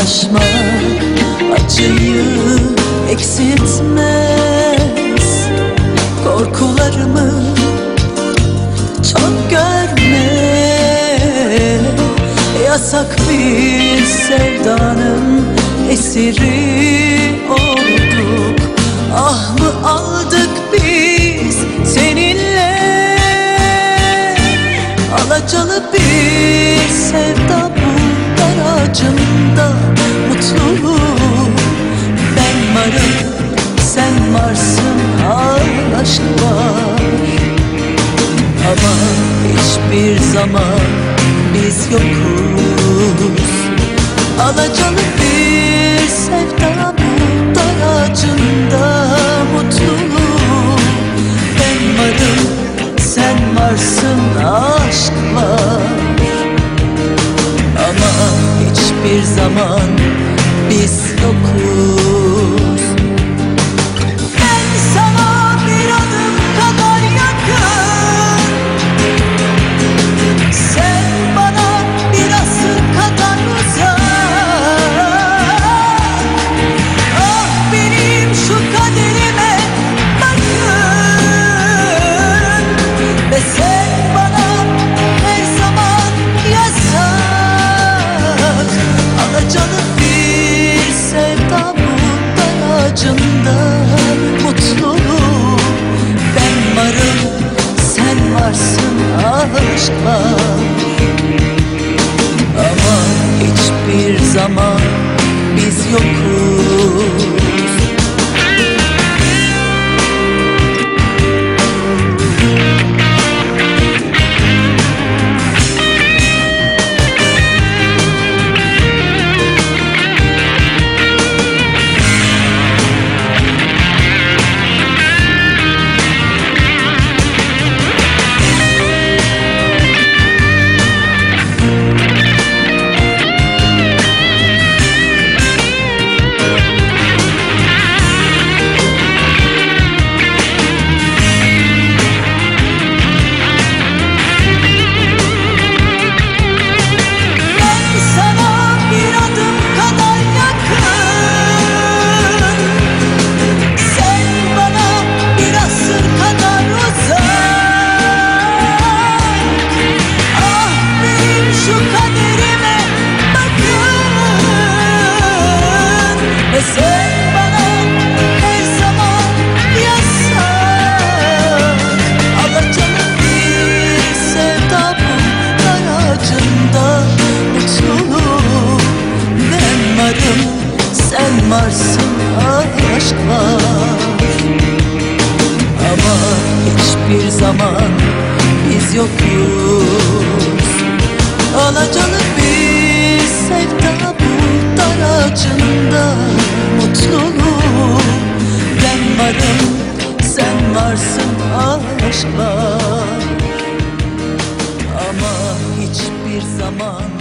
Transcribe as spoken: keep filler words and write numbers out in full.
paylaşmak acıyı eksiltmez. Korkularımı çok görme, yasak bir sevdanın esiri olduk. Ah mı aldık biz seninle, alacalı bir sevda bu dar ağacında mutluluk. Ben varım, sen varsın, aşk var. Ama hiçbir zaman biz yokuz. Alacalı bir sevda bu dar ağacında mutluluk. Ben varım, sen varsın, aşk var. Ama hiçbir zaman biz yokuz. Ben sana bir adım kadar yakın, sen bana bir asır kadar uzak. Ah benim şu kaderime bakın, ve sen bana her zaman yasak. Alacalı bir sevda bu dar ağacında mutluluk. Ben varım, sen varsın, aşk var. Ama hiçbir zaman biz yokuz. Sen bana her zaman yasak. Alacalı bir sevda bu dar ağacında mutluluk. Ben varım, sen varsın, aşk var. Ama hiçbir zaman biz yokuz. Alacalı bir sevda bu dar ağacında mutluluk. Ben varım, sen varsın, aşk var. Ama hiçbir zaman